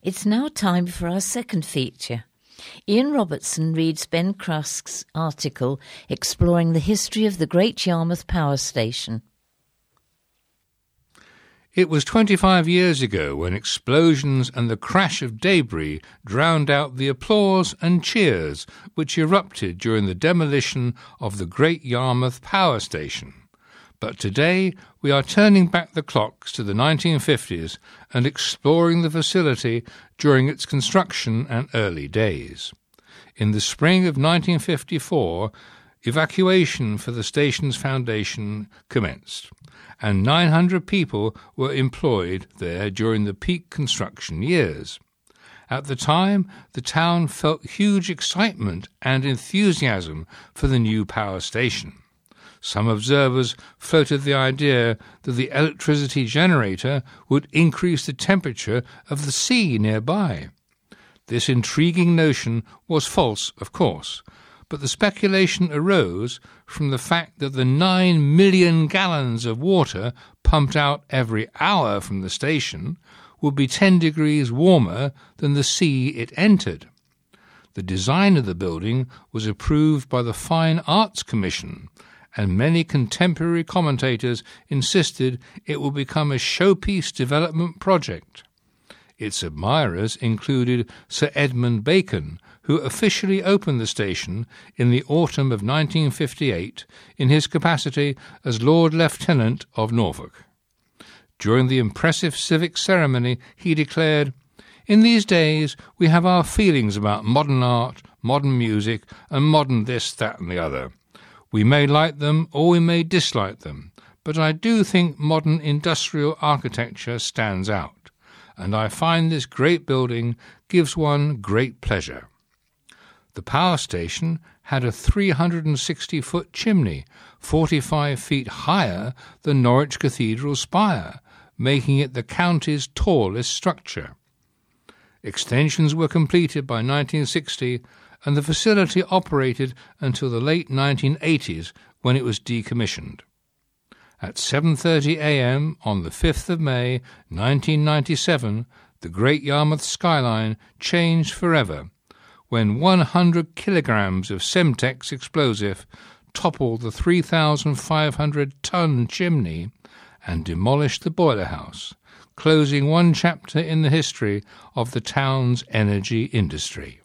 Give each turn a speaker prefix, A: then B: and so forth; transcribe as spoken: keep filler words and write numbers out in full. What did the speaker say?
A: It's now time for our second feature. Ian Robertson reads Ben Crusk's article exploring the history of the Great Yarmouth Power Station.
B: It was twenty-five years ago when explosions and the crash of debris drowned out the applause and cheers which erupted during the demolition of the Great Yarmouth Power Station. But today we are turning back the clocks to the nineteen fifties and exploring the facility during its construction and early days. In the spring of nineteen fifty-four, evacuation for the station's foundation commenced, and nine hundred people were employed there during the peak construction years. At the time, the town felt huge excitement and enthusiasm for the new power station. Some observers floated the idea that the electricity generator would increase the temperature of the sea nearby. This intriguing notion was false, of course, but the speculation arose from the fact that the nine million gallons of water pumped out every hour from the station would be ten degrees warmer than the sea it entered. The design of the building was approved by the Fine Arts Commission, and many contemporary commentators insisted it would become a showpiece development project. Its admirers included Sir Edmund Bacon, who officially opened the station in the autumn of nineteen fifty-eight in his capacity as Lord Lieutenant of Norfolk. During the impressive civic ceremony, he declared, "In these days we have our feelings about modern art, modern music, and modern this, that, and the other. We may like them or we may dislike them, but I do think modern industrial architecture stands out, and I find this great building gives one great pleasure." The power station had a three hundred sixty foot chimney, forty-five feet higher than Norwich Cathedral spire, making it the county's tallest structure. Extensions were completed by nineteen sixty, and the facility operated until the late nineteen eighties, when it was decommissioned. At seven thirty a m on the fifth of May nineteen ninety-seven, the Great Yarmouth skyline changed forever when one hundred kilograms of Semtex explosive toppled the three thousand five hundred ton chimney and demolished the boiler house, closing one chapter in the history of the town's energy industry.